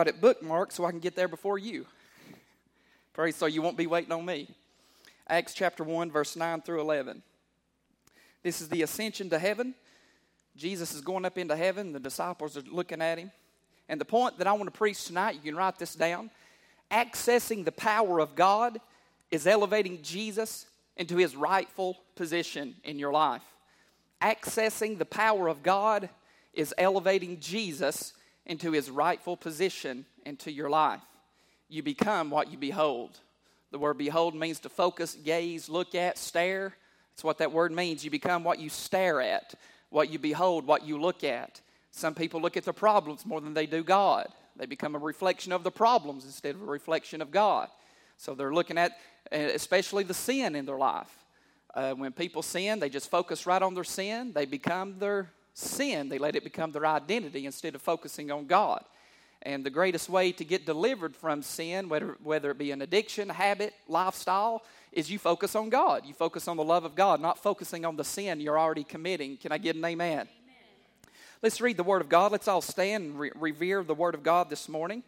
It bookmarked so I can get there before you. Pray so you won't be waiting on me. Acts chapter 1, verse 9 through 11. This is the ascension to heaven. Jesus is going up into heaven. The disciples are looking at him. And the point that I want to preach tonight, you can write this down. Accessing the power of God is elevating Jesus into his rightful position in your life. Accessing the power of God is elevating Jesus into his rightful position into your life. You become what you behold. The word behold means to focus, gaze, look at, stare. That's what that word means. You become what you stare at, what you behold, what you look at. Some people look at the problems more than they do God. They become a reflection of the problems instead of a reflection of God. So they're looking at especially the sin in their life. When people sin, they just focus right on their sin. They become their sin. They let it become their identity instead of focusing on God. And the greatest way to get delivered from sin, whether it be an addiction, habit, lifestyle, is you focus on God. You focus on the love of God, not focusing on the sin you're already committing. Can I get an amen? Amen. Let's read the Word of God. Let's all stand and revere the Word of God this morning.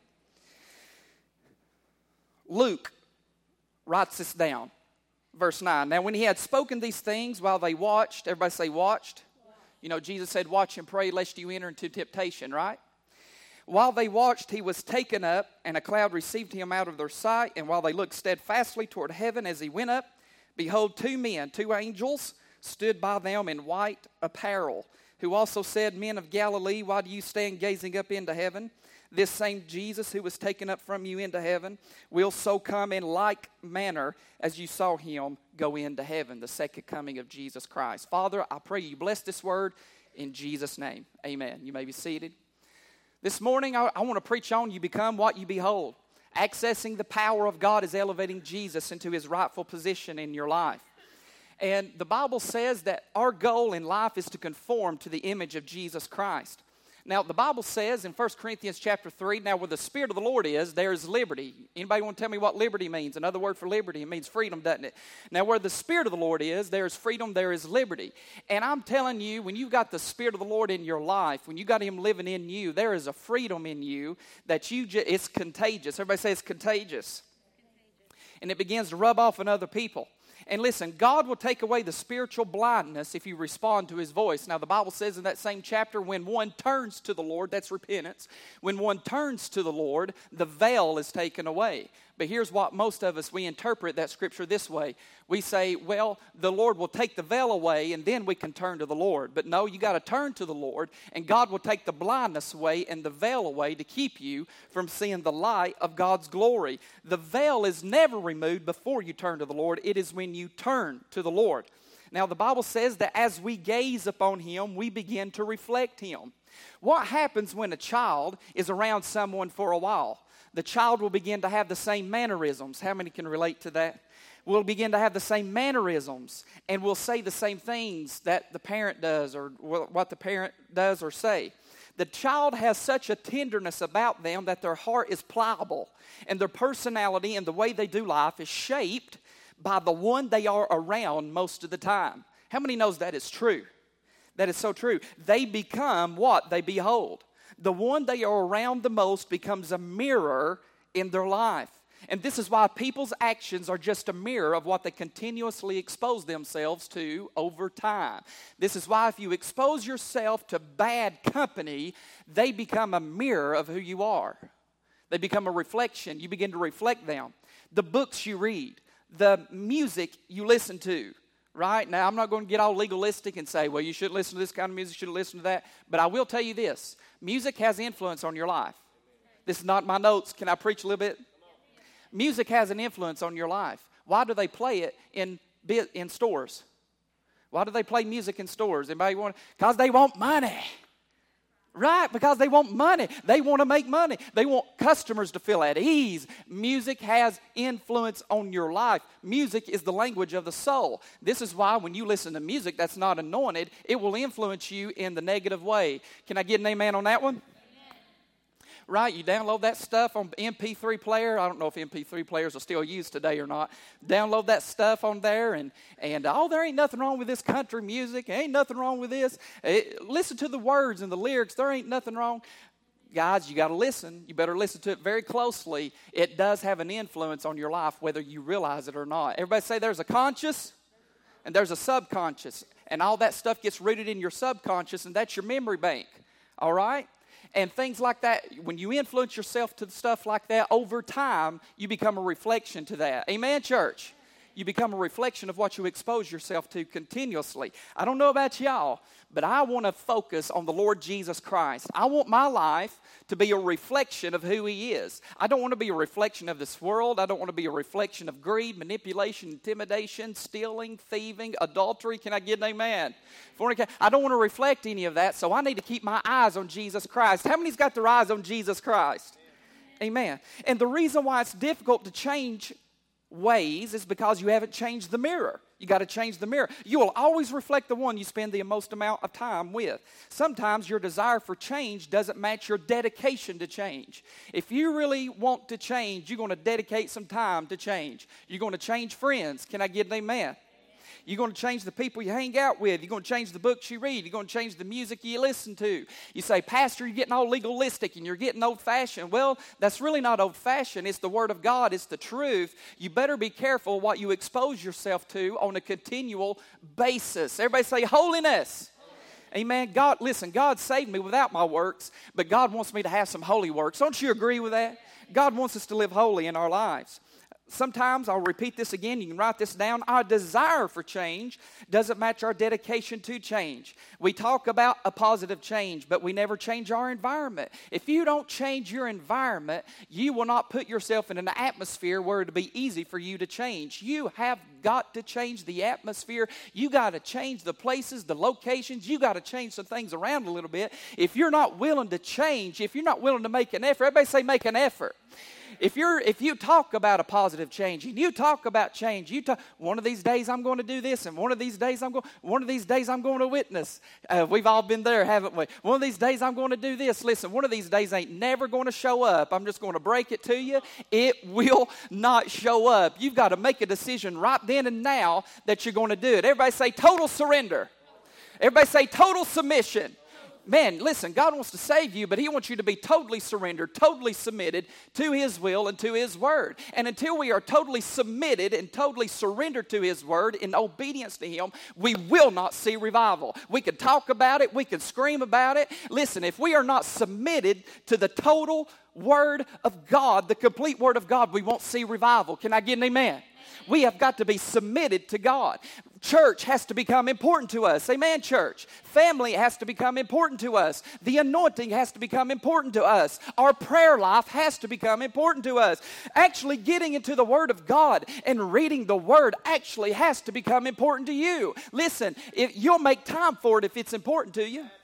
Luke writes this down. Verse 9. Now when he had spoken these things while they watched, everybody say watched. You know, Jesus said, watch and pray lest you enter into temptation, right? While they watched, he was taken up, and a cloud received him out of their sight. And while they looked steadfastly toward heaven as he went up, behold, two angels, stood by them in white apparel, who also said, Men of Galilee, why do you stand gazing up into heaven? This same Jesus who was taken up from you into heaven will so come in like manner as you saw him go into heaven, the second coming of Jesus Christ. Father, I pray you bless this word in Jesus' name. Amen. You may be seated. This morning, I want to preach on you become what you behold. Accessing the power of God is elevating Jesus into his rightful position in your life. And the Bible says that our goal in life is to conform to the image of Jesus Christ. Now, the Bible says in 1 Corinthians chapter 3, now where the Spirit of the Lord is, there is liberty. Anybody want to tell me what liberty means? Another word for liberty, it means freedom, doesn't it? Now, where the Spirit of the Lord is, there is freedom, there is liberty. And I'm telling you, when you've got the Spirit of the Lord in your life, when you got him living in you, there is a freedom in you that it's contagious. Everybody say it's contagious. And it begins to rub off on other people. And listen, God will take away the spiritual blindness if you respond to his voice. Now, the Bible says in that same chapter, when one turns to the Lord, that's repentance. When one turns to the Lord, the veil is taken away. But here's what most of us, we interpret that scripture this way. We say, well, the Lord will take the veil away and then we can turn to the Lord. But no, you got to turn to the Lord and God will take the blindness away and the veil away to keep you from seeing the light of God's glory. The veil is never removed before you turn to the Lord. It is when you turn to the Lord. Now, the Bible says that as we gaze upon him, we begin to reflect him. What happens when a child is around someone for a while? The child will begin to have the same mannerisms. How many can relate to that? We'll begin to have the same mannerisms, and we'll say the same things that the parent does or what the parent does or say. The child has such a tenderness about them that their heart is pliable, and their personality and the way they do life is shaped by the one they are around most of the time. How many knows that is true? That is so true. They become what they behold. The one they are around the most becomes a mirror in their life. And this is why people's actions are just a mirror of what they continuously expose themselves to over time. This is why if you expose yourself to bad company, they become a mirror of who you are. They become a reflection. You begin to reflect them. The books you read, the music you listen to. Right? Now, I'm not going to get all legalistic and say, well, you shouldn't listen to this kind of music, you shouldn't listen to that. But I will tell you this. Music has influence on your life. This is not my notes. Can I preach a little bit? Music has an influence on your life. Why do they play it in stores? Why do they play music in stores? Anybody want? Because they want money. Right, because they want money. They want to make money. They want customers to feel at ease. Music has influence on your life. Music is the language of the soul. This is why when you listen to music that's not anointed, it will influence you in the negative way. Can I get an amen on that one? Right, you download that stuff on MP3 player. I don't know if MP3 players are still used today or not. Download that stuff on there and oh, there ain't nothing wrong with this country music. Ain't nothing wrong with this. Listen to the words and the lyrics. There ain't nothing wrong. guys, you got to listen. You better listen to it very closely. It does have an influence on your life, whether you realize it or not. Everybody say there's a conscious and there's a subconscious. And all that stuff gets rooted in your subconscious, and that's your memory bank. All right? And things like that, when you influence yourself to stuff like that, over time, you become a reflection to that. Amen, church? You become a reflection of what you expose yourself to continuously. I don't know about y'all, but I want to focus on the Lord Jesus Christ. I want my life to be a reflection of who He is. I don't want to be a reflection of this world. I don't want to be a reflection of greed, manipulation, intimidation, stealing, thieving, adultery. Can I get an amen? I don't want to reflect any of that, so I need to keep my eyes on Jesus Christ. How many's got their eyes on Jesus Christ? Amen. And the reason why it's difficult to change ways is because you haven't changed the mirror. You got to change the mirror. You will always reflect the one you spend the most amount of time with. Sometimes your desire for change doesn't match your dedication to change. If you really want to change, you're going to dedicate some time to change. You're going to change friends. Can I get an amen? You're going to change the people you hang out with. You're going to change the books you read. You're going to change the music you listen to. You say, Pastor, you're getting all legalistic and you're getting old-fashioned. Well, that's really not old-fashioned. It's the Word of God. It's the truth. You better be careful what you expose yourself to on a continual basis. Everybody say, holiness. Amen. God, listen, God saved me without my works, but God wants me to have some holy works. Don't you agree with that? God wants us to live holy in our lives. Sometimes, I'll repeat this again, you can write this down, our desire for change doesn't match our dedication to change. We talk about a positive change, but we never change our environment. If you don't change your environment, you will not put yourself in an atmosphere where it'll be easy for you to change. You have got to change the atmosphere. You got to change the places, the locations. You got to change some things around a little bit. If you're not willing to change, if you're not willing to make an effort, everybody say make an effort. If you talk about a positive change and you talk about change, one of these days I'm going to do this, and one of these days I'm going to witness. We've all been there, haven't we? One of these days I'm going to do this. Listen, one of these days ain't never going to show up. I'm just going to break it to you. It will not show up. You've got to make a decision right then and now that you're going to do it. Everybody say total surrender. Everybody say total submission. Man, listen, God wants to save you, but He wants you to be totally surrendered, totally submitted to His will and to His word. And until we are totally submitted and totally surrendered to His word in obedience to Him, we will not see revival. We can talk about it. We can scream about it. Listen, if we are not submitted to the total word of God, the complete word of God, we won't see revival. Can I get an amen? We have got to be submitted to God. Church has to become important to us. Amen, church. Family has to become important to us. The anointing has to become important to us. Our prayer life has to become important to us. Actually getting into the Word of God and reading the Word actually has to become important to you. Listen, you'll make time for it if it's important to you.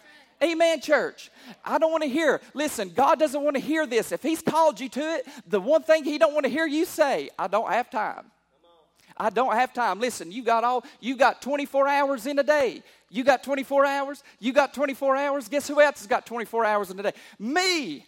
Amen, church. I don't want to hear. Listen, God doesn't want to hear this. If He's called you to it, the one thing He don't want to hear you say, I don't have time. I don't have time. Listen, you got 24 hours in a day. You got 24 hours. You got 24 hours. Guess who else has got 24 hours in a day? Me.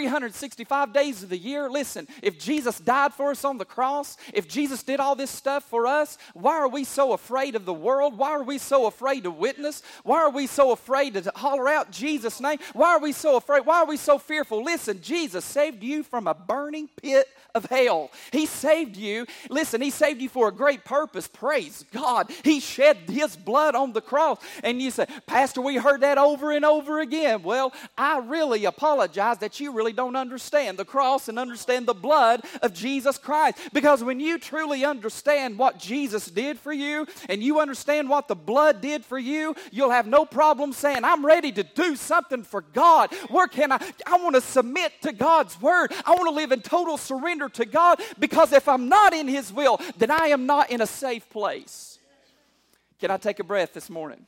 365 days of the year. Listen, if Jesus died for us on the cross, if Jesus did all this stuff for us, why are we so afraid of the world? Why are we so afraid to witness? Why are we so afraid to holler out Jesus' name? Why are we so afraid? Why are we so fearful? Listen, Jesus saved you from a burning pit of hell. He saved you. Listen, He saved you for a great purpose. Praise God. He shed His blood on the cross. And you say, Pastor, we heard that over and over again. Well, I really apologize that you really don't understand the cross and understand the blood of Jesus Christ. Because when you truly understand what Jesus did for you and you understand what the blood did for you, you'll have no problem saying, I'm ready to do something for God. Where can I want to submit to God's word. I want to live in total surrender to God, because if I'm not in His will, then I am not in a safe place. Can I take a breath this morning?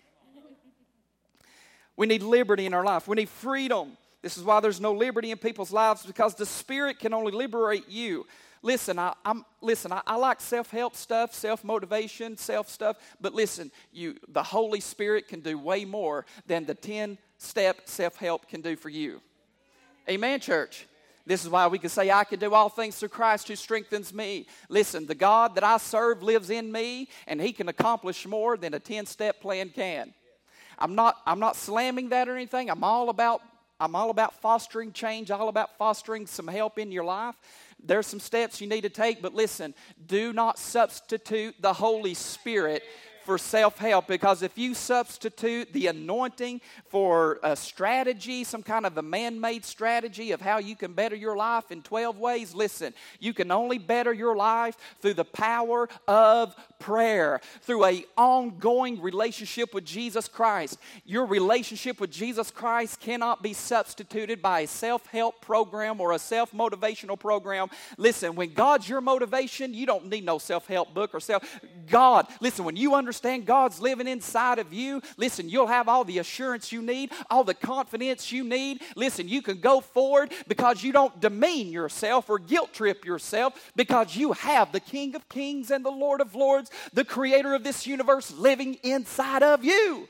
We need liberty in our life. We need freedom. This is why there's no liberty in people's lives, because the Spirit can only liberate you. Listen, I like self-help stuff, self-motivation, self-stuff, but listen, the Holy Spirit can do way more than the 10-step self-help can do for you. Amen, church? This is why we can say, I can do all things through Christ who strengthens me. Listen, the God that I serve lives in me, and He can accomplish more than a 10-step plan can. I'm not slamming that or anything. I'm all about I'm all about fostering change, all about fostering some help in your life. There's some steps you need to take, but listen, do not substitute the Holy Spirit for self-help, because if you substitute the anointing for a strategy, some kind of a man-made strategy of how you can better your life in 12 ways, listen, you can only better your life through the power of prayer, through an ongoing relationship with Jesus Christ. Your relationship with Jesus Christ cannot be substituted by a self-help program or a self-motivational program. Listen, when God's your motivation, you don't need no self-help book or God, listen, when you understand God's living inside of you, listen, you'll have all the assurance you need, all the confidence you need. Listen, you can go forward because you don't demean yourself or guilt trip yourself, because you have the King of Kings and the Lord of Lords, the creator of this universe, living inside of you.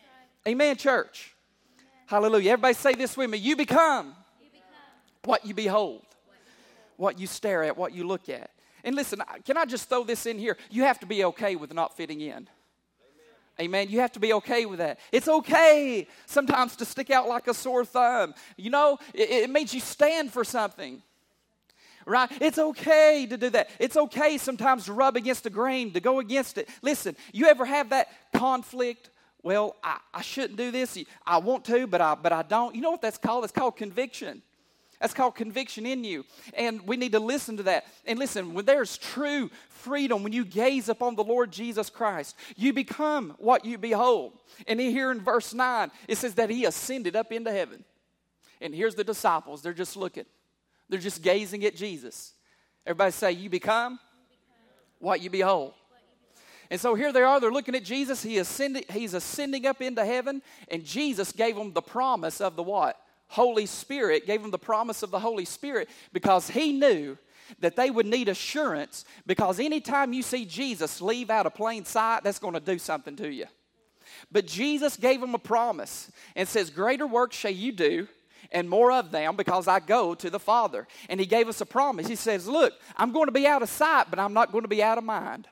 Amen, church. Hallelujah. Everybody say this with me. You become what you behold, what you stare at, what you look at. And listen, can I just throw this in here? You have to be okay with not fitting in. Amen. You have to be okay with that. It's okay sometimes to stick out like a sore thumb. You know, it means you stand for something. Right? It's okay to do that. It's okay sometimes to rub against the grain, to go against it. Listen, you ever have that conflict? Well, I shouldn't do this. I want to, but I don't. You know what that's called? It's called conviction. That's called conviction in you. And we need to listen to that. And listen, when there's true freedom, when you gaze upon the Lord Jesus Christ, you become what you behold. And here in verse 9, it says that he ascended up into heaven. And here's the disciples. They're just looking. They're just gazing at Jesus. Everybody say, you become what you behold. And so here they are. They're looking at Jesus. He's ascending up into heaven. And Jesus gave them the promise of the what? Holy Spirit, gave them the promise of the Holy Spirit, because he knew that they would need assurance, because anytime you see Jesus leave out of plain sight, that's going to do something to you. But Jesus gave them a promise and says, greater work shall you do, and more of them, because I go to the Father. And he gave us a promise. He says, look, I'm going to be out of sight, but I'm not going to be out of mind.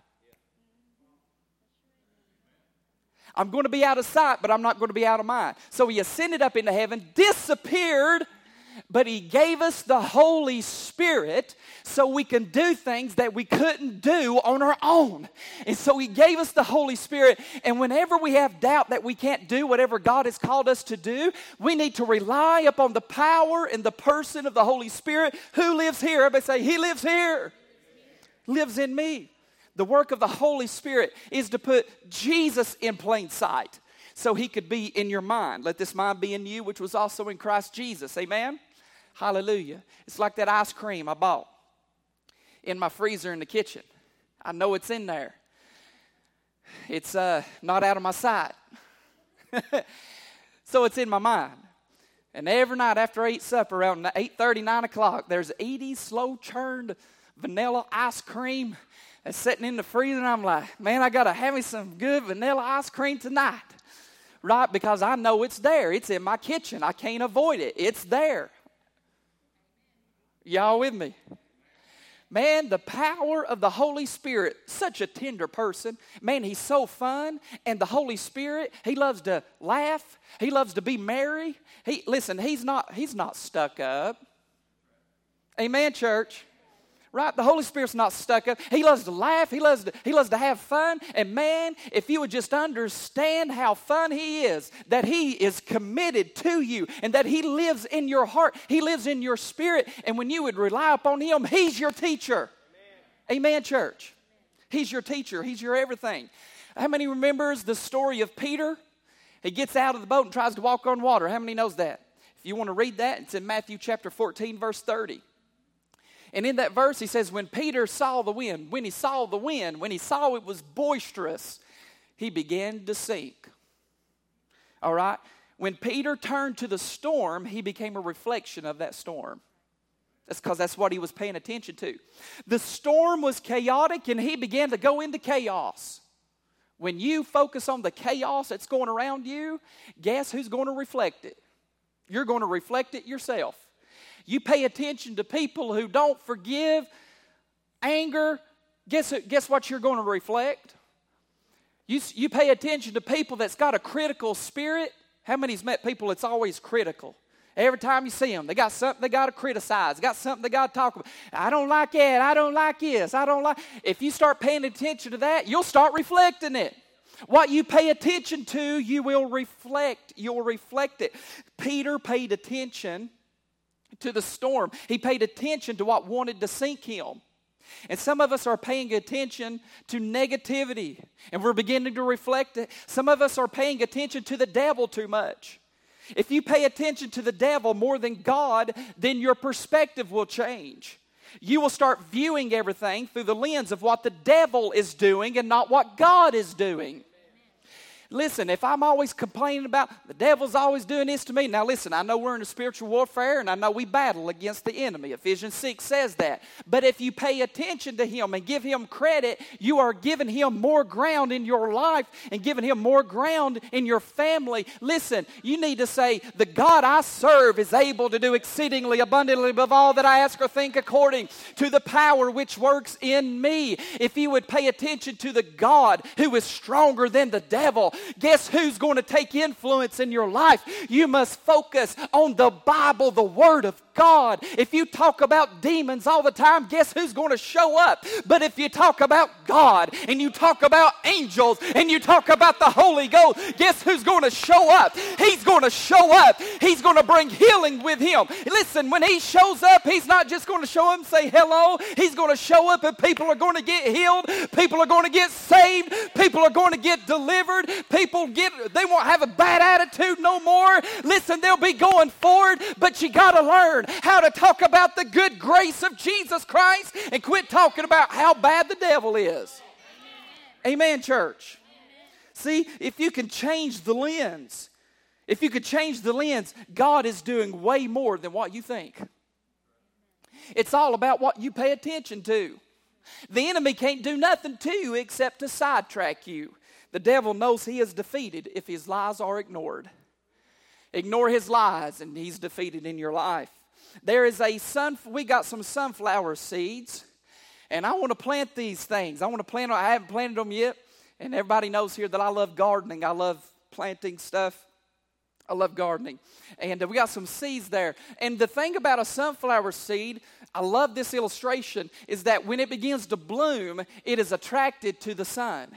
I'm going to be out of sight, but I'm not going to be out of mind. So he ascended up into heaven, disappeared, but he gave us the Holy Spirit so we can do things that we couldn't do on our own. And so he gave us the Holy Spirit. And whenever we have doubt that we can't do whatever God has called us to do, we need to rely upon the power and the person of the Holy Spirit who lives here. Everybody say, he lives here. Lives in me. The work of the Holy Spirit is to put Jesus in plain sight so he could be in your mind. Let this mind be in you, which was also in Christ Jesus. Amen? Hallelujah. It's like that ice cream I bought in my freezer in the kitchen. I know it's in there. It's not out of my sight. So it's in my mind. And every night after I eat supper around 8:30, 9 o'clock, there's Edie's slow-churned vanilla ice cream that's sitting in the freezer, and I'm like, man, I got to have me some good vanilla ice cream tonight, right? Because I know it's there. It's in my kitchen. I can't avoid it. It's there. Y'all with me? Man, the power of the Holy Spirit, such a tender person. Man, he's so fun. And the Holy Spirit, he loves to laugh. He loves to be merry. Listen, he's not stuck up. Amen, church. Right? The Holy Spirit's not stuck up. He loves to laugh. He loves to have fun. And man, if you would just understand how fun he is, that he is committed to you and that he lives in your heart. He lives in your spirit. And when you would rely upon him, he's your teacher. Amen, church. He's your teacher. He's your everything. How many remembers the story of Peter? He gets out of the boat and tries to walk on water. How many knows that? If you want to read that, it's in Matthew chapter 14, verse 30. And in that verse, he says, when Peter saw the wind, when he saw it was boisterous, he began to sink. All right? When Peter turned to the storm, he became a reflection of that storm. That's because that's what he was paying attention to. The storm was chaotic, and he began to go into chaos. When you focus on the chaos that's going around you, guess who's going to reflect it? You're going to reflect it yourself. You pay attention to people who don't forgive, anger, guess what you're going to reflect? You pay attention to people that's got a critical spirit. How many's met people that's always critical? Every time you see them, they got something they got to criticize. They got something they got to talk about. I don't like that. I don't like this. I don't like. If you start paying attention to that, you'll start reflecting it. What you pay attention to, you will reflect. You'll reflect it. Peter paid attention to the storm. He paid attention to what wanted to sink him. And some of us are paying attention to negativity, and we're beginning to reflect it. Some of us are paying attention to the devil too much. If you pay attention to the devil more than God, then your perspective will change. You will start viewing everything through the lens of what the devil is doing and not what God is doing. Listen, if I'm always complaining about the devil's always doing this to me. Now listen, I know we're in a spiritual warfare and I know we battle against the enemy. Ephesians 6 says that. But if you pay attention to him and give him credit, you are giving him more ground in your life and giving him more ground in your family. Listen, you need to say, the God I serve is able to do exceedingly abundantly above all that I ask or think, according to the power which works in me. If you would pay attention to the God who is stronger than the devil, guess who's going to take influence in your life? You must focus on the Bible, the Word of God. If you talk about demons all the time, guess who's going to show up? But if you talk about God and you talk about angels and you talk about the Holy Ghost, guess who's going to show up? He's going to show up. He's going to bring healing with him. Listen, when he shows up, he's not just going to show up and say hello. He's going to show up and people are going to get healed. People are going to get saved. People are going to get delivered. They won't have a bad attitude no more. Listen, they'll be going forward, but you got to learn how to talk about the good grace of Jesus Christ and quit talking about how bad the devil is. Amen, church. See, if you can change the lens, God is doing way more than what you think. It's all about what you pay attention to. The enemy can't do nothing to you except to sidetrack you. The devil knows he is defeated if his lies are ignored. Ignore his lies and he's defeated in your life. We got some sunflower seeds, and I want to plant these things. I haven't planted them yet, and everybody knows here that I love gardening. I love planting stuff. I love gardening. And we got some seeds there. And the thing about a sunflower seed, I love this illustration, is that when it begins to bloom, it is attracted to the sun.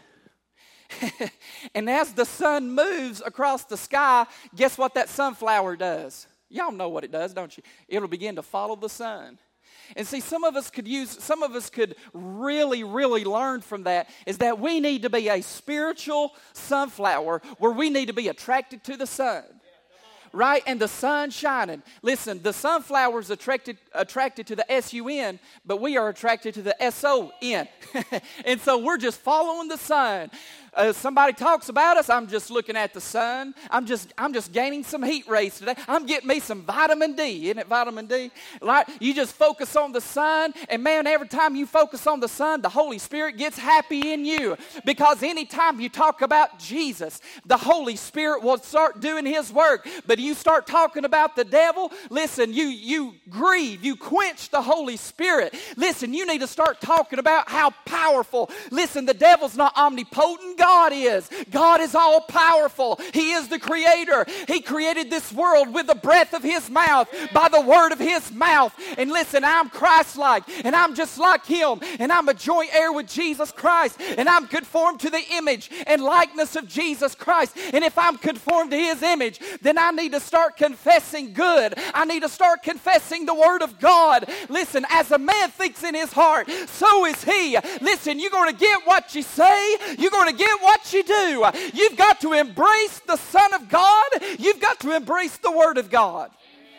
And as the sun moves across the sky, guess what that sunflower does? Y'all know what it does, don't you? It'll begin to follow the sun. And see, some of us could really, really learn from that, is that we need to be a spiritual sunflower where we need to be attracted to the sun. Right? And the sun shining. Listen, the sunflower is attracted to the S-U-N, but we are attracted to the S-O-N. And so we're just following the sun. Somebody talks about us, I'm just looking at the sun. I'm just gaining some heat rays today. I'm getting me some vitamin D. Isn't it vitamin D? Like, you just focus on the sun, and man, every time you focus on the sun, the Holy Spirit gets happy in you. Because anytime you talk about Jesus, the Holy Spirit will start doing his work. But you start talking about the devil, listen, you grieve, you quench the Holy Spirit. Listen, you need to start talking about how powerful. Listen, the devil's not omnipotent. God is. God is all powerful. He is the creator. He created this world with the breath of his mouth, by the word of his mouth. And listen, I'm Christ-like, and I'm just like him, and I'm a joint heir with Jesus Christ, and I'm conformed to the image and likeness of Jesus Christ. And if I'm conformed to his image, then I need to start confessing good. I need to start confessing the word of God. Listen, as a man thinks in his heart, so is he. Listen, you're going to get what you say. You're going to get what you do. You've got to embrace the Son of God. You've got to embrace the Word of God.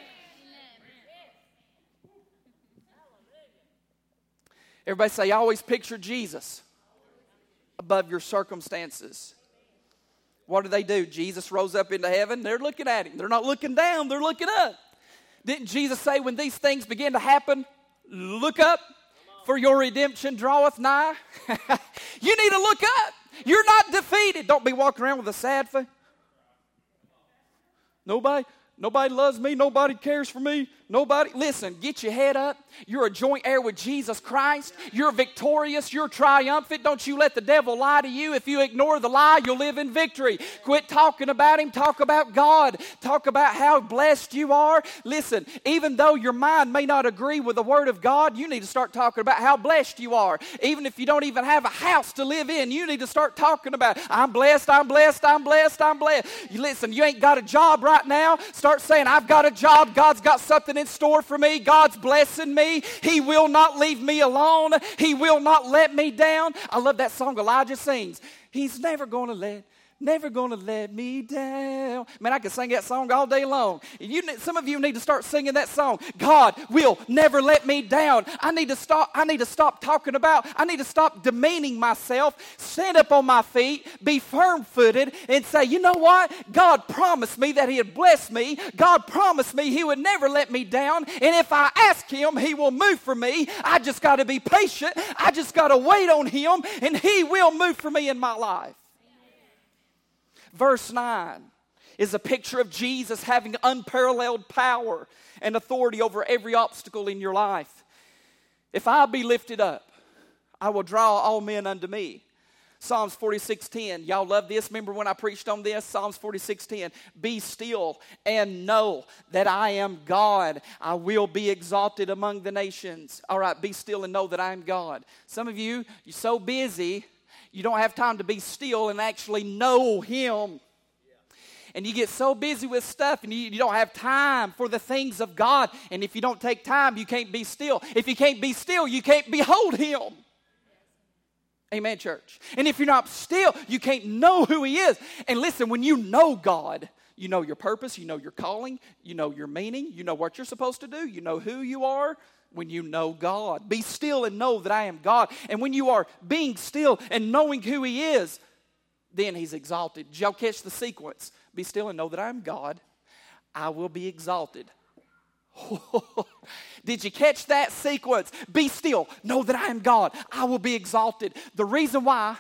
Everybody say, I always picture Jesus above your circumstances. What do? Jesus rose up into heaven. They're looking at him. They're not looking down. They're looking up. Didn't Jesus say when these things begin to happen, look up, for your redemption draweth nigh? You need to look up. You're not defeated. Don't be walking around with a sad face. Nobody loves me. Nobody cares for me. Nobody. Listen, get your head up. You're a joint heir with Jesus Christ. You're victorious. You're triumphant. Don't you let the devil lie to you. If you ignore the lie, you'll live in victory. Quit talking about him. Talk about God. Talk about how blessed you are. Listen, even though your mind may not agree with the Word of God, you need to start talking about how blessed you are. Even if you don't even have a house to live in, you need to start talking about, I'm blessed, I'm blessed, I'm blessed, I'm blessed. Listen, you ain't got a job right now. Start saying, I've got a job. God's got something in store for me. God's blessing me. He will not leave me alone. He will not let me down. I love that song Elijah sings. He's never going to let me down. Man, I could sing that song all day long. Some of you need to start singing that song. God will never let me down. I need to stop talking about, I need to stop demeaning myself, stand up on my feet, be firm-footed, and say, you know what? God promised me that He'd bless me. God promised me He would never let me down. And if I ask Him, He will move for me. I just got to be patient. I just got to wait on Him, and He will move for me in my life. Verse 9 is a picture of Jesus having unparalleled power and authority over every obstacle in your life. If I be lifted up, I will draw all men unto me. Psalms 46:10. Y'all love this? Remember when I preached on this? Psalms 46:10. Be still and know that I am God. I will be exalted among the nations. All right, be still and know that I am God. Some of you, you're so busy, you don't have time to be still and actually know Him. And you get so busy with stuff and you don't have time for the things of God. And if you don't take time, you can't be still. If you can't be still, you can't behold Him. Amen, church. And if you're not still, you can't know who He is. And listen, when you know God, you know your purpose, you know your calling, you know your meaning, you know what you're supposed to do, you know who you are. When you know God, be still and know that I am God. And when you are being still and knowing who He is, then He's exalted. Did y'all catch the sequence? Be still and know that I am God. I will be exalted. Did you catch that sequence? Be still, know that I am God. I will be exalted. The reason why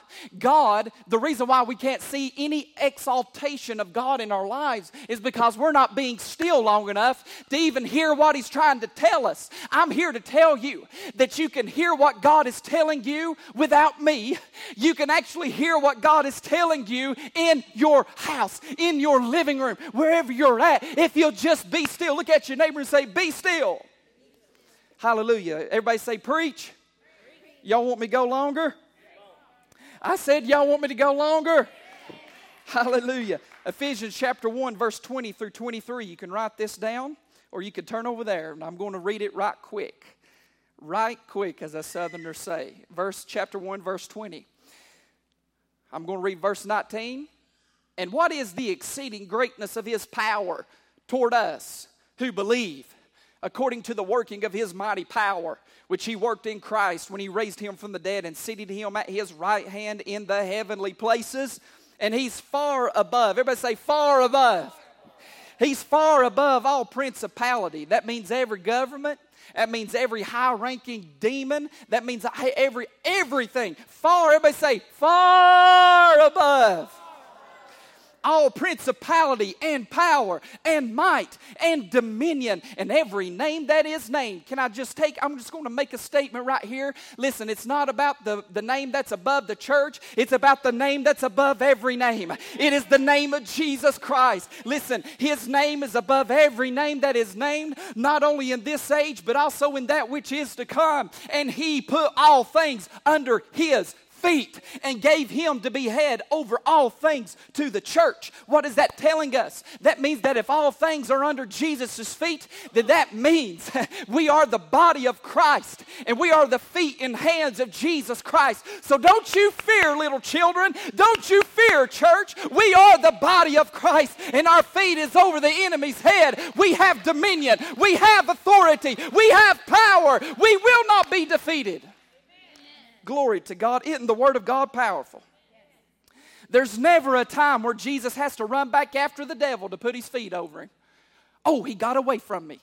we can't see any exaltation of God in our lives is because we're not being still long enough to even hear what He's trying to tell us. I'm here to tell you that you can hear what God is telling you without me. You can actually hear what God is telling you in your house, in your living room, wherever you're at. If you'll just be still. Look at your neighbor and say, be still. Hallelujah. Everybody say, preach. Y'all want me to go longer? I said, y'all want me to go longer? Hallelujah. Ephesians chapter 1, verse 20 through 23. You can write this down, or you can turn over there, and I'm going to read it right quick. Right quick, as the Southerners say. Chapter 1, verse 20. I'm going to read verse 19. And what is the exceeding greatness of His power toward us who believe, according to the working of His mighty power, which He worked in Christ when He raised Him from the dead and seated Him at His right hand in the heavenly places. And He's far above. Everybody say, far above. He's far above all principality. That means every government. That means every high-ranking demon. That means everything. Far, everybody say, far above. All principality and power and might and dominion and every name that is named. I'm just going to make a statement right here. Listen, it's not about the name that's above the church. It's about the name that's above every name. It is the name of Jesus Christ. Listen, His name is above every name that is named, not only in this age, but also in that which is to come. And He put all things under His feet and gave Him to be head over all things to the church. What is that telling us? That means that if all things are under Jesus' feet, then that means we are the body of Christ and we are the feet and hands of Jesus Christ. So don't you fear, little children. Don't you fear, church. We are the body of Christ and our feet is over the enemy's head. We have dominion. We have authority. We have power. We will not be defeated. Glory to God. Isn't the Word of God powerful? There's never a time where Jesus has to run back after the devil to put His feet over him. Oh, he got away from me.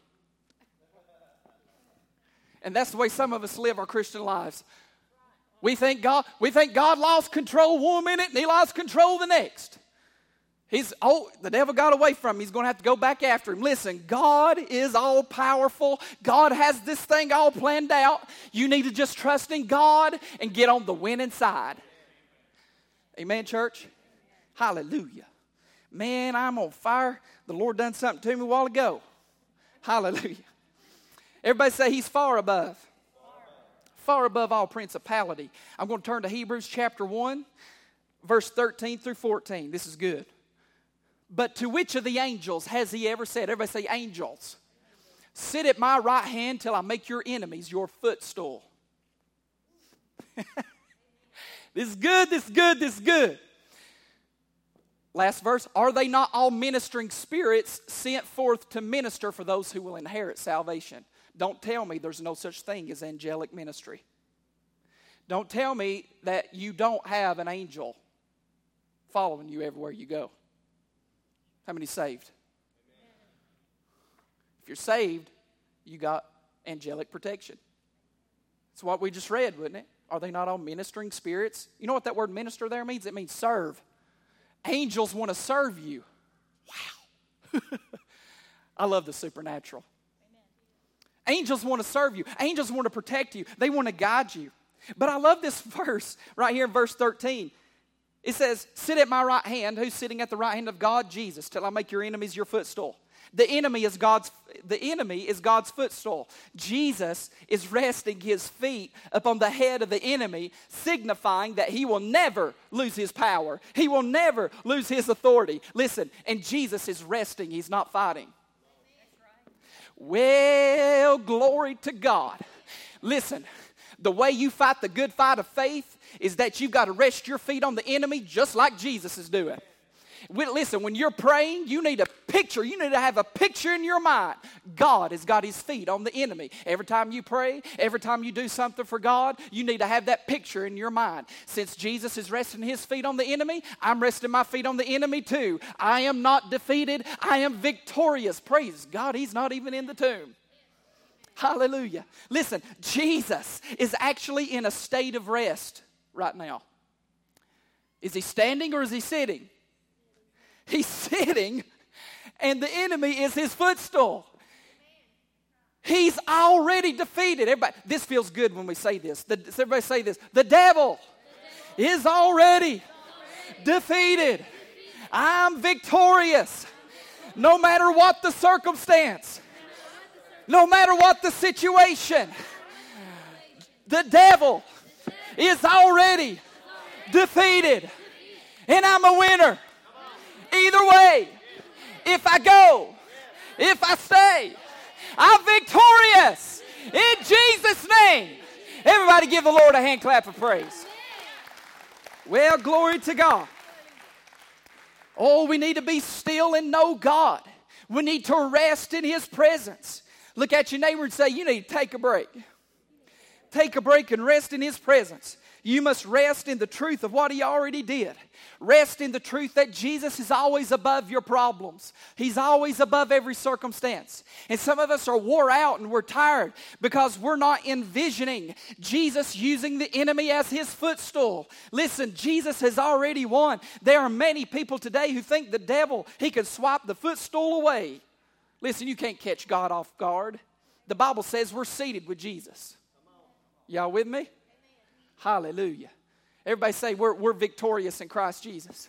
And that's the way some of us live our Christian lives. We think God lost control one minute and He lost control the next. The devil got away from him. He's going to have to go back after him. Listen, God is all powerful. God has this thing all planned out. You need to just trust in God and get on the winning side. Amen, church? Hallelujah. Man, I'm on fire. The Lord done something to me a while ago. Hallelujah. Everybody say he's far above. Far above all principality. I'm going to turn to Hebrews chapter 1, verse 13 through 14. This is good. But to which of the angels has he ever said? Everybody say angels. Sit at my right hand till I make your enemies your footstool. This is good, this is good, this is good. Last verse. Are they not all ministering spirits sent forth to minister for those who will inherit salvation? Don't tell me there's no such thing as angelic ministry. Don't tell me that you don't have an angel following you everywhere you go. How many saved? Amen. If you're saved, you got angelic protection. That's what we just read, wouldn't it? Are they not all ministering spirits? You know what that word minister there means? It means serve. Angels want to serve you. Wow. I love the supernatural. Amen. Angels want to serve you. Angels want to protect you. They want to guide you. But I love this verse right here in verse 13. It says, sit at my right hand. Who's sitting at the right hand of God? Jesus, till I make your enemies your footstool. The enemy is God's footstool. Jesus is resting his feet upon the head of the enemy, signifying that he will never lose his power. He will never lose his authority. Listen, and Jesus is resting. He's not fighting. Well, glory to God. Listen, the way you fight the good fight of faith is that you've got to rest your feet on the enemy just like Jesus is doing. Listen, when you're praying, you need a picture. You need to have a picture in your mind. God has got his feet on the enemy. Every time you pray, every time you do something for God, you need to have that picture in your mind. Since Jesus is resting his feet on the enemy, I'm resting my feet on the enemy too. I am not defeated. I am victorious. Praise God, he's not even in the tomb. Hallelujah. Listen, Jesus is actually in a state of rest right now. Is he standing or is he sitting? He's sitting, and the enemy is his footstool. He's already defeated. Everybody, this feels good when we say this. Everybody say this. The devil is already defeated. I'm victorious. No matter what the circumstance, no matter what the situation, the devil is already defeated. And I'm a winner. Either way, if I go, if I stay, I'm victorious in Jesus' name. Everybody give the Lord a hand clap of praise. Well, glory to God. Oh, we need to be still and know God. We need to rest in his presence. Look at your neighbor and say, you need to take a break. Take a break and rest in his presence. You must rest in the truth of what he already did. Rest in the truth that Jesus is always above your problems. He's always above every circumstance. And some of us are wore out and we're tired because we're not envisioning Jesus using the enemy as his footstool. Listen, Jesus has already won. There are many people today who think the devil, he can swipe the footstool away. Listen, you can't catch God off guard. The Bible says we're seated with Jesus. Y'all with me? Hallelujah. Everybody say we're victorious in Christ Jesus.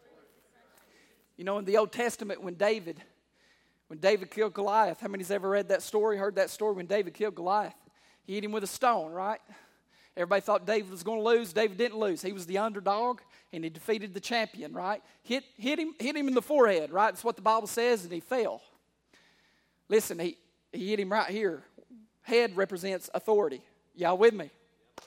You know, in the Old Testament when David killed Goliath, how many's ever read that story, heard that story when David killed Goliath? He hit him with a stone, right? Everybody thought David was going to lose. David didn't lose. He was the underdog and he defeated the champion, right? Hit him in the forehead, right? That's what the Bible says, and he fell. Listen, he hit him right here. Head represents authority. Y'all with me?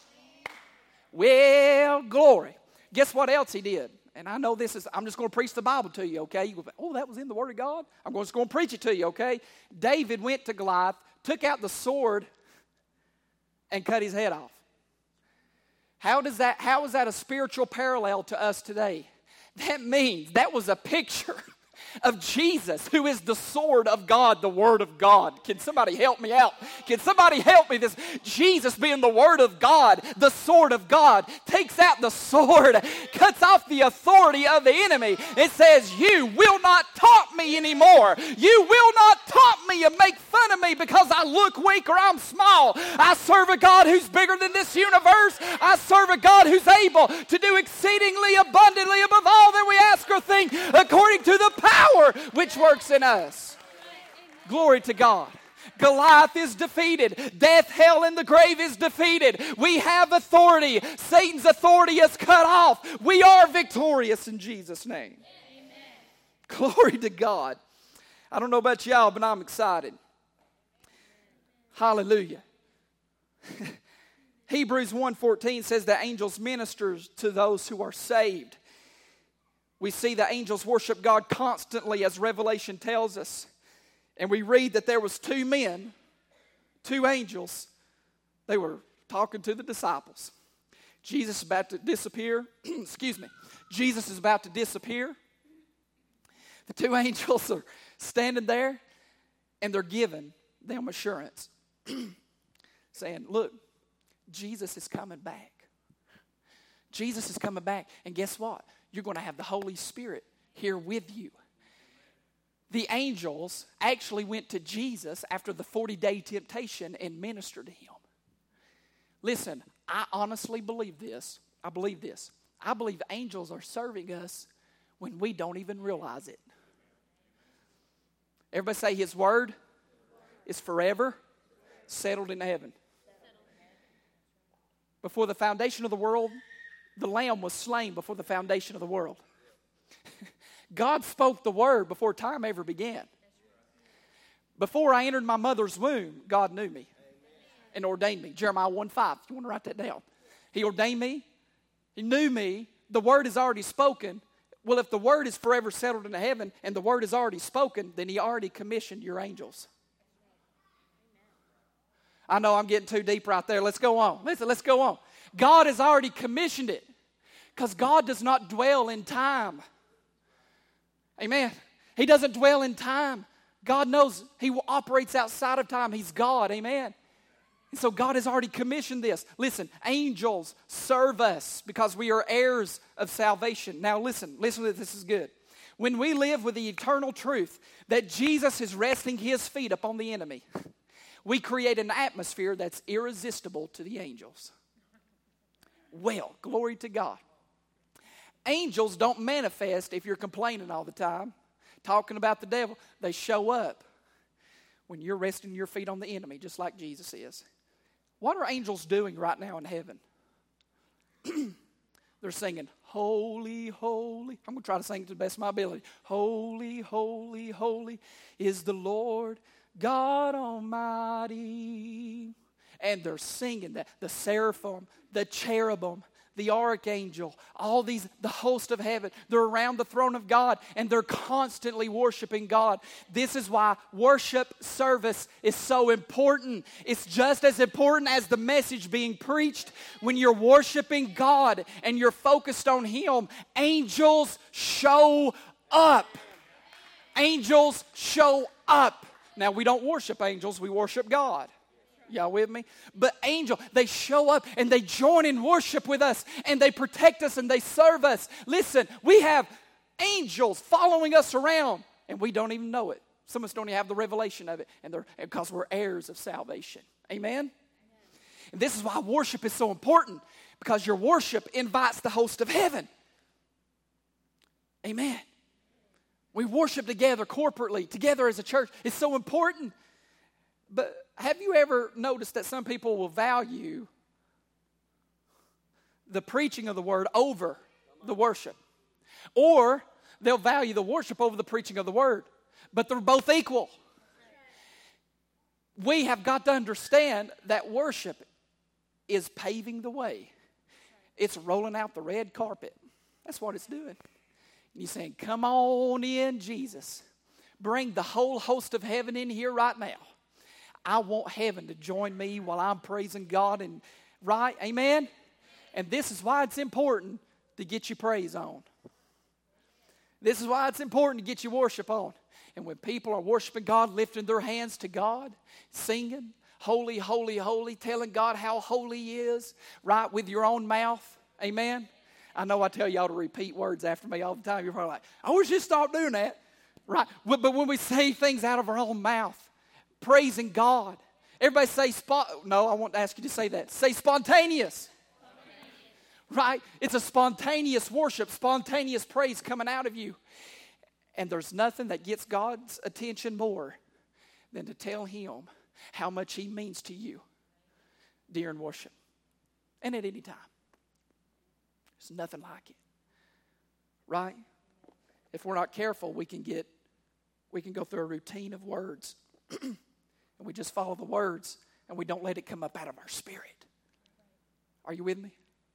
Well, glory. Guess what else he did? And I know this is, I'm just going to preach the Bible to you, okay? You go, oh, that was in the Word of God? I'm just going to preach it to you, okay? David went to Goliath, took out the sword, and cut his head off. How is that a spiritual parallel to us today? That means that was a picture of Jesus, who is the sword of God, the Word of God. Can somebody help me out? Can somebody help me? This Jesus being the Word of God, the sword of God, takes out the sword, cuts off the authority of the enemy. It says, you will not taunt me anymore. You will not taunt me and make fun of me because I look weak or I'm small. I serve a God who's bigger than this universe. I serve a God who's able to do exceedingly abundantly above all that we ask or think, according to the power which works in us. Glory to God. Goliath is defeated. Death, hell, and the grave is defeated. We have authority. Satan's authority is cut off. We are victorious in Jesus' name. Amen. Glory to God. I don't know about y'all, but I'm excited. Hallelujah. Hebrews 1:14 says the angels minister to those who are saved. We see the angels worship God constantly, as Revelation tells us. And we read that there was two men, two angels. They were talking to the disciples. Jesus is about to disappear. Excuse me. Jesus is about to disappear. The two angels are standing there, and they're giving them assurance. Saying, look, Jesus is coming back. Jesus is coming back. And guess what? You're going to have the Holy Spirit here with you. The angels actually went to Jesus after the 40-day temptation and ministered to him. Listen, I honestly believe this. I believe this. I believe angels are serving us when we don't even realize it. Everybody say his word is forever settled in heaven. Before the foundation of the world, the Lamb was slain before the foundation of the world. God spoke the word before time ever began. Before I entered my mother's womb, God knew me and ordained me. Jeremiah 1:5, if you want to write that down. He ordained me. He knew me. The word is already spoken. Well, if the word is forever settled in heaven and the word is already spoken, then he already commissioned your angels. I know I'm getting too deep right there. Let's go on. Listen, let's go on. God has already commissioned it because God does not dwell in time. Amen. He doesn't dwell in time. God knows he operates outside of time. He's God. Amen. And so God has already commissioned this. Listen, angels serve us because we are heirs of salvation. Now listen, this is good. When we live with the eternal truth that Jesus is resting his feet upon the enemy, we create an atmosphere that's irresistible to the angels. Well, glory to God. Angels don't manifest if you're complaining all the time, talking about the devil. They show up when you're resting your feet on the enemy, just like Jesus is. What are angels doing right now in heaven? They're singing, holy, holy. I'm going to try to sing it to the best of my ability. Holy, holy, holy is the Lord God Almighty. And they're singing that. The seraphim, the cherubim, the archangel, all these, the host of heaven, they're around the throne of God and they're constantly worshiping God. This is why worship service is so important. It's just as important as the message being preached. When you're worshiping God and you're focused on him, angels show up. Angels show up. Now, we don't worship angels, we worship God. Y'all with me? But angel, they show up and they join in worship with us and they protect us and they serve us. Listen, we have angels following us around and we don't even know it. Some of us don't even have the revelation of it, and because we're heirs of salvation. Amen? And this is why worship is so important, because your worship invites the host of heaven. Amen. We worship together corporately, together as a church. It's so important. But have you ever noticed that some people will value the preaching of the word over the worship? Or they'll value the worship over the preaching of the word. But they're both equal. We have got to understand that worship is paving the way. It's rolling out the red carpet. That's what it's doing. And you're saying, come on in, Jesus. Bring the whole host of heaven in here right now. I want heaven to join me while I'm praising God. And right? Amen? And this is why it's important to get your praise on. This is why it's important to get your worship on. And when people are worshiping God, lifting their hands to God, singing, holy, holy, holy, telling God how holy He is, right, with your own mouth. Amen? I know I tell y'all to repeat words after me all the time. You're probably like, I wish you'd stop doing that. Right? But when we say things out of our own mouth, praising God. Everybody say, no, I want to ask you to say that. Say spontaneous. Right? It's a spontaneous worship, spontaneous praise coming out of you. And there's nothing that gets God's attention more than to tell Him how much He means to you during worship and at any time. There's nothing like it. Right? If we're not careful, we can go through a routine of words and we just follow the words and we don't let it come up out of our spirit. Are you with me?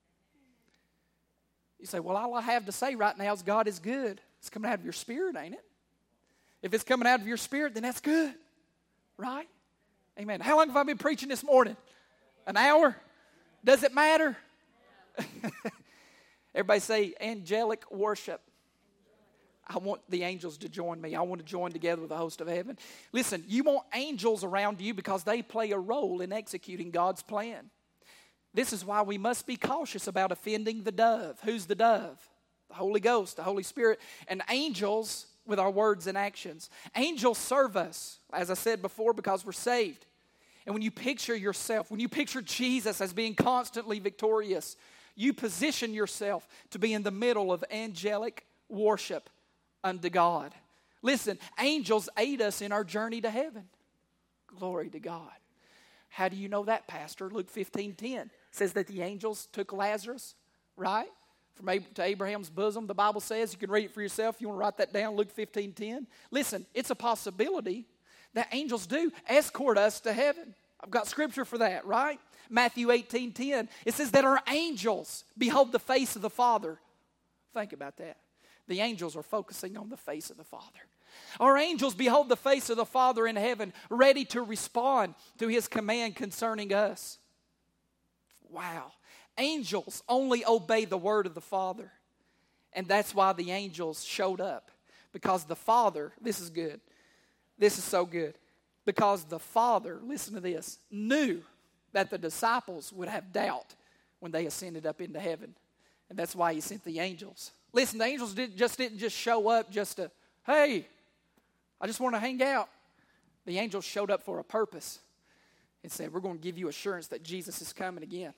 You say, well, all I have to say right now is God is good. It's coming out of your spirit, ain't it? If it's coming out of your spirit, then that's good. Right? Amen. How long have I been preaching this morning? An hour? Does it matter? Everybody say angelic worship. I want the angels to join me. I want to join together with the host of heaven. Listen, you want angels around you because they play a role in executing God's plan. This is why we must be cautious about offending the dove. Who's the dove? The Holy Ghost, the Holy Spirit, and angels with our words and actions. Angels serve us, as I said before, because we're saved. And when you picture yourself, when you picture Jesus as being constantly victorious, you position yourself to be in the middle of angelic worship unto God. Listen, angels aid us in our journey to heaven. Glory to God. How do you know that, Pastor? Luke 15:10 says that the angels took Lazarus, right, to Abraham's bosom. The Bible says, you can read it for yourself. You want to write that down, Luke 15:10. Listen, it's a possibility that angels do escort us to heaven. I've got scripture for that, right? Matthew 18:10. It says that our angels behold the face of the Father. Think about that. The angels are focusing on the face of the Father. Our angels behold the face of the Father in heaven, ready to respond to His command concerning us. Wow. Angels only obey the word of the Father. And that's why the angels showed up. Because the Father, this is good. This is so good. Because the Father, listen to this, knew that the disciples would have doubt when they ascended up into heaven. And that's why He sent the angels. Listen, the angels didn't just show up just to, hey, I just want to hang out. The angels showed up for a purpose and said, we're going to give you assurance that Jesus is coming again.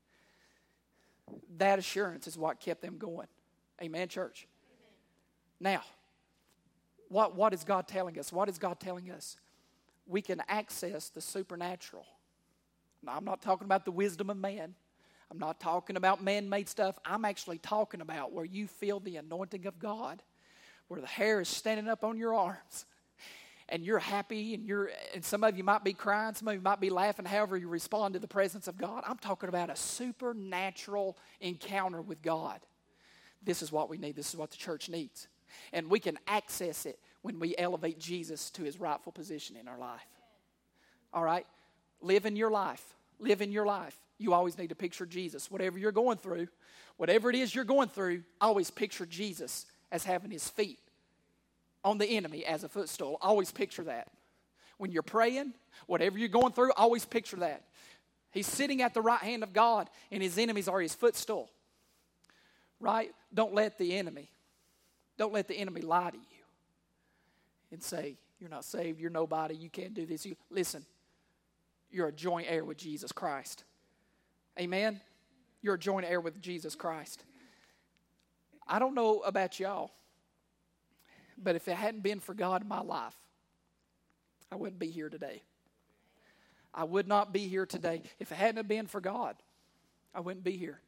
That assurance is what kept them going. Amen, church? Amen. Now, what is God telling us? What is God telling us? We can access the supernatural. Now, I'm not talking about the wisdom of man. I'm not talking about man-made stuff. I'm actually talking about where you feel the anointing of God, where the hair is standing up on your arms, and you're happy, and some of you might be crying, some of you might be laughing, however you respond to the presence of God. I'm talking about a supernatural encounter with God. This is what we need. This is what the church needs. And we can access it when we elevate Jesus to His rightful position in our life. All right? Live in your life. Live in your life. You always need to picture Jesus. Whatever you're going through, whatever it is you're going through, always picture Jesus as having His feet on the enemy as a footstool. Always picture that. When you're praying, whatever you're going through, always picture that. He's sitting at the right hand of God, and His enemies are His footstool. Right? Don't let the enemy lie to you and say, you're not saved, you're nobody, you can't do this. Listen, you're a joint heir with Jesus Christ. Amen? You're a joint heir with Jesus Christ. I don't know about y'all, but if it hadn't been for God in my life, I wouldn't be here today. I would not be here today. If it hadn't been for God, I wouldn't be here.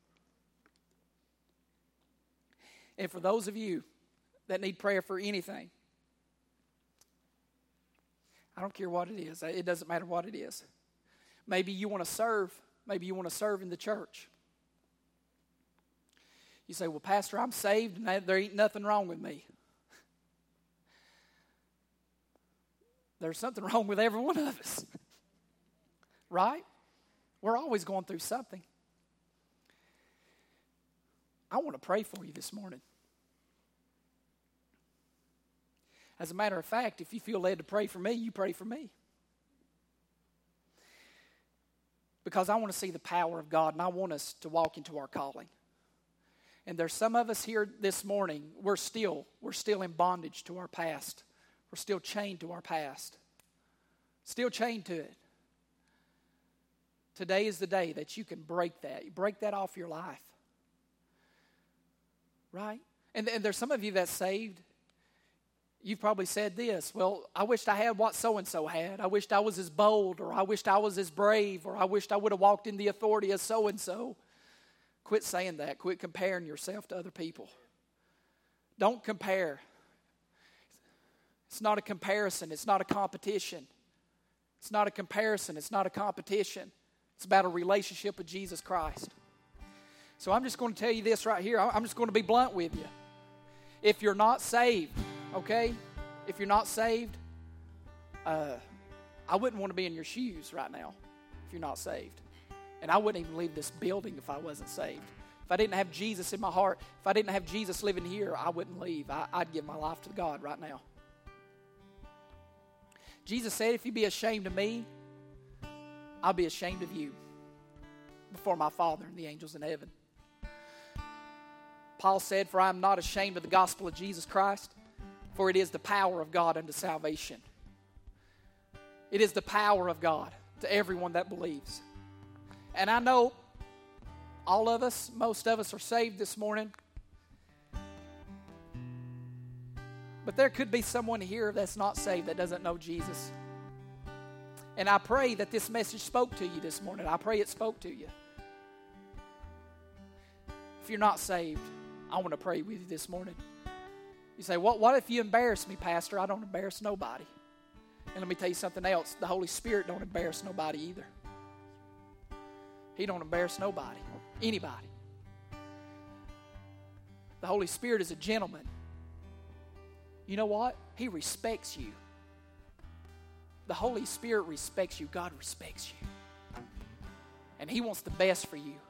And for those of you that need prayer for anything, I don't care what it is. It doesn't matter what it is. Maybe you want to serve. Maybe you want to serve in the church. You say, well, Pastor, I'm saved and there ain't nothing wrong with me. There's something wrong with every one of us. Right? We're always going through something. I want to pray for you this morning. As a matter of fact, if you feel led to pray for me, you pray for me. Because I want to see the power of God, and I want us to walk into our calling. And there's some of us here this morning, we're still in bondage to our past. We're still chained to our past. Still chained to it. Today is the day that you can break that. You break that off your life. Right? And there's some of you that's saved. You've probably said this, well, I wished I had what so-and-so had. I wished I was as bold, or I wished I was as brave, or I wished I would have walked in the authority as so-and-so. Quit saying that. Quit comparing yourself to other people. Don't compare. It's not a comparison. It's not a competition. It's not a comparison. It's not a competition. It's about a relationship with Jesus Christ. So I'm just going to tell you this right here. I'm just going to be blunt with you. If you're not saved, okay? If you're not saved, I wouldn't want to be in your shoes right now if you're not saved. And I wouldn't even leave this building if I wasn't saved. If I didn't have Jesus in my heart, if I didn't have Jesus living here, I wouldn't leave. I'd give my life to God right now. Jesus said, if you be ashamed of me, I'll be ashamed of you before my Father and the angels in heaven. Paul said, for I am not ashamed of the gospel of Jesus Christ, for it is the power of God unto salvation. It is the power of God to everyone that believes. And I know all of us, most of us are saved this morning. But there could be someone here that's not saved, that doesn't know Jesus. And I pray that this message spoke to you this morning. I pray it spoke to you. If you're not saved, I want to pray with you this morning. You say, what if you embarrass me, Pastor? I don't embarrass nobody. And let me tell you something else. The Holy Spirit don't embarrass nobody either. He don't embarrass nobody, anybody. The Holy Spirit is a gentleman. You know what? He respects you. The Holy Spirit respects you. God respects you. And He wants the best for you.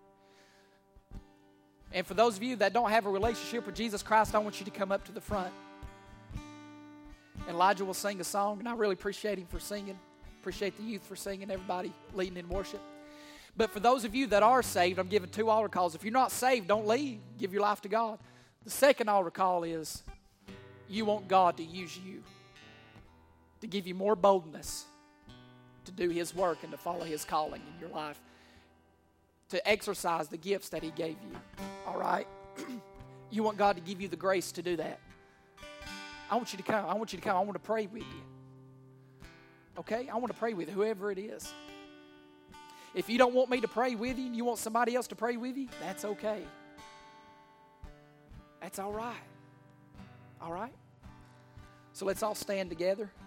And for those of you that don't have a relationship with Jesus Christ, I want you to come up to the front. And Elijah will sing a song, and I really appreciate him for singing. Appreciate the youth for singing, everybody leading in worship. But for those of you that are saved, I'm giving 2 altar calls. If you're not saved, don't leave. Give your life to God. The second altar call is you want God to use you, to give you more boldness to do His work and to follow His calling in your life, to exercise the gifts that He gave you. All right? You want God to give you the grace to do that. I want you to come. I want you to come. I want to pray with you. Okay? I want to pray with whoever it is. If you don't want me to pray with you and you want somebody else to pray with you, that's okay. That's all right. All right? So let's all stand together.